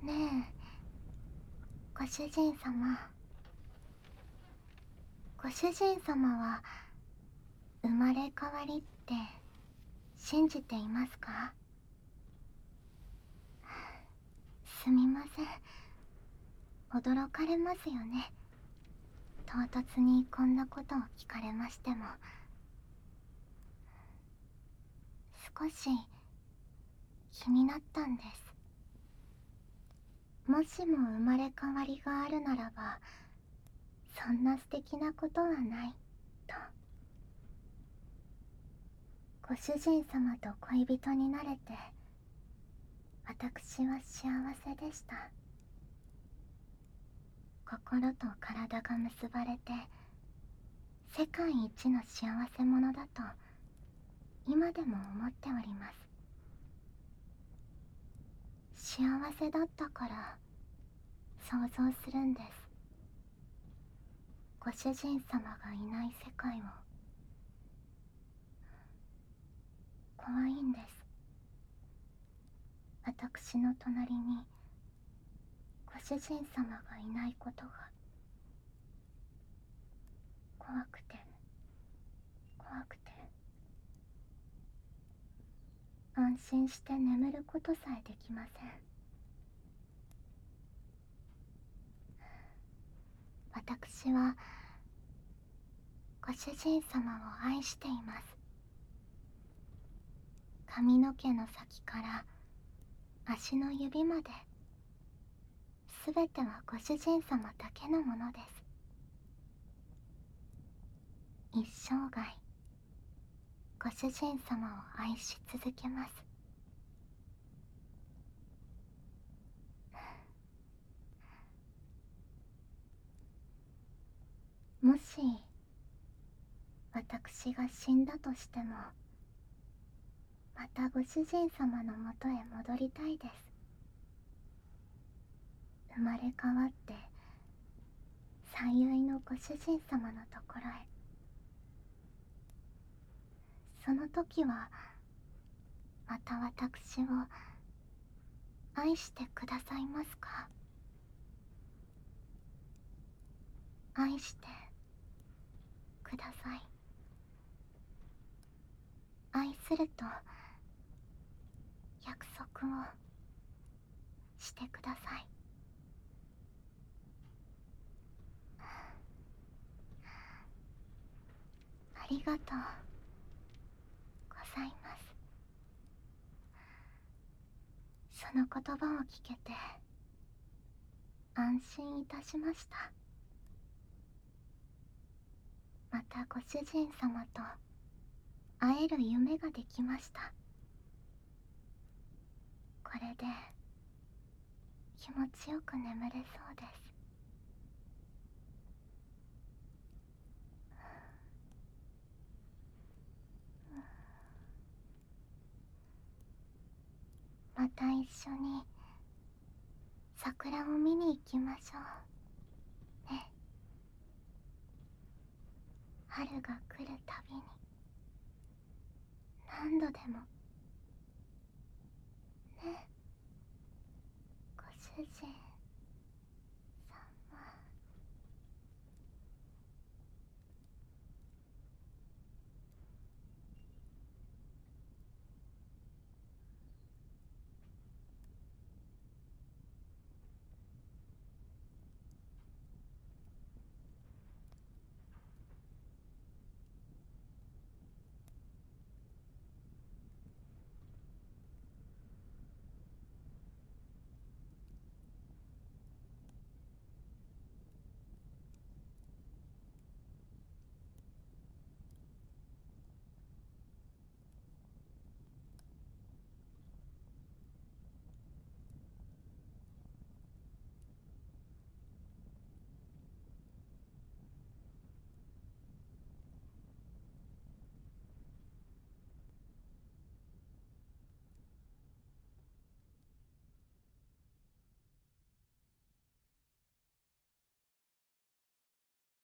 ねえ、ご主人様。ご主人様は生まれ変わりって信じていますか？すみません。驚かれますよね。唐突にこんなことを聞かれましても。少し気になったんです。もしも生まれ変わりがあるならば、そんな素敵なことはないと。ご主人様と恋人になれて、私は幸せでした。心と体が結ばれて、世界一の幸せ者だと今でも思っております。幸せだったから想像するんです。ご主人様がいない世界を。怖いんです。私の隣にご主人様がいないことが。怖くて怖くて、安心して眠ることさえできません。私はご主人様を愛しています。髪の毛の先から足の指まで、すべてはご主人様だけのものです。一生涯ご主人様を愛し続けます。もし私が死んだとしても、またご主人様のもとへ戻りたいです。生まれ変わって最愛のご主人様のところへ。その時はまた私を愛してくださいますか？愛してください。愛すると約束をしてください。ありがとうございます。その言葉を聞けて安心いたしました。またご主人様と会える夢ができました。これで気持ちよく眠れそうです。また一緒に桜を見に行きましょうね。春が来るたびに何度でもね。ご主人。